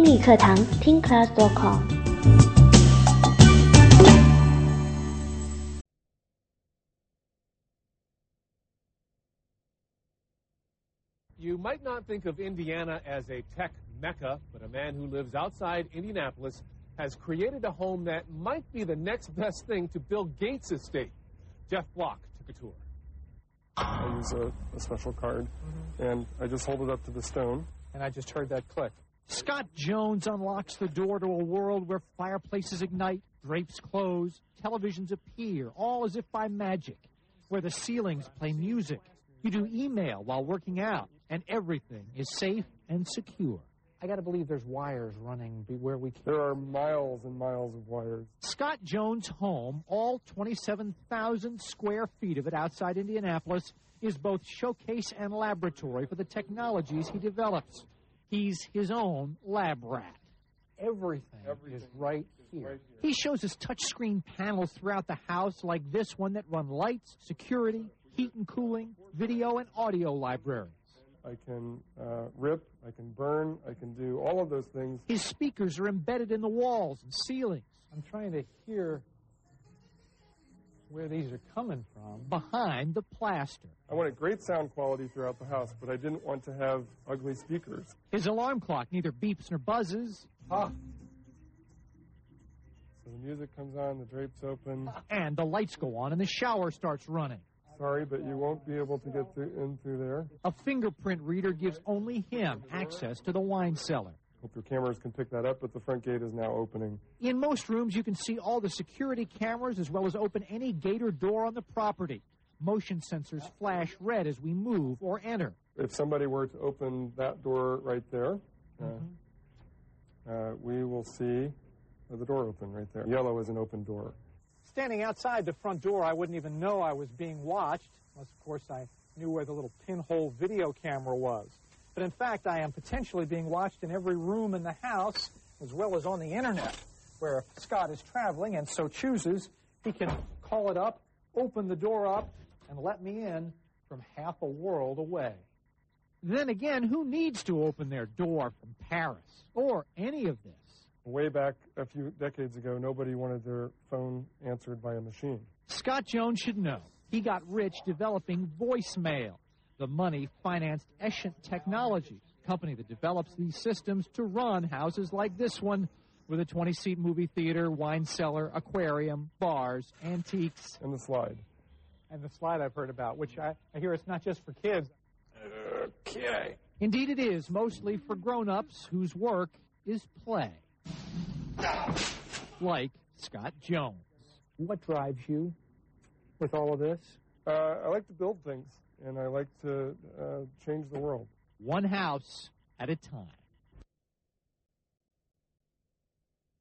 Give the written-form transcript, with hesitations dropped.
英语课堂听 class.com。 You might not think of Indiana as a tech mecca, but a man who lives outside Indianapolis has created a home that might be the next best thing to Bill Gates' estate. Jeff Block took a tour. I use a special card, and I just hold it up to the stone. And I just heard that click. Scott Jones unlocks the door to a world where fireplaces ignite, drapes close, televisions appear, all as if by magic, where the ceilings play music. You do email while working out, and everything is safe and secure. I got to believe there's wires running where we can. There are miles and miles of wires. Scott Jones' home, all 27,000 square feet of it outside Indianapolis, is both showcase and laboratory for the technologies he develops. He's his own lab rat. Everything is right here. He shows us touchscreen panels throughout the house like this one that run lights, security, heat and cooling, video and audio libraries. I can rip, I can burn, I can do all of those things. His speakers are embedded in the walls and ceilings. I'm trying to hear where these are coming from behind the plaster. I wanted great sound quality throughout the house, but I didn't want to have ugly speakers. His alarm clock neither beeps nor buzzes. So the music comes on, the drapes open. And the lights go on and the shower starts running. Sorry, but you won't be able to get in through there. A fingerprint reader gives only him access to the wine cellar. Hope your cameras can pick that up, but the front gate is now opening. In most rooms, you can see all the security cameras as well as open any gate or door on the property. Motion sensors flash red as we move or enter. If somebody were to open that door right there, we will see the door open right there. Yellow is an open door. Standing outside the front door, I wouldn't even know I was being watched, unless, of course, I knew where the little pinhole video camera was. But, in fact, I am potentially being watched in every room in the house, as well as on the Internet, where if Scott is traveling and so chooses, he can call it up, open the door up, and let me in from half a world away. Then again, who needs to open their door from Paris or any of this? Way back a few decades ago, nobody wanted their phone answered by a machine. Scott Jones should know. He got rich developing voicemail. The money financed Escient Technologies, a company that develops these systems to run houses like this one, with a 20-seat movie theater, wine cellar, aquarium, bars, antiques. And the slide. And the slide I've heard about, which I hear it's not just for kids. Okay. Indeed it is, mostly for grown-ups whose work is play. Like Scott Jones. What drives you with all of this? I like to build things, and I like to change the world. One house at a time.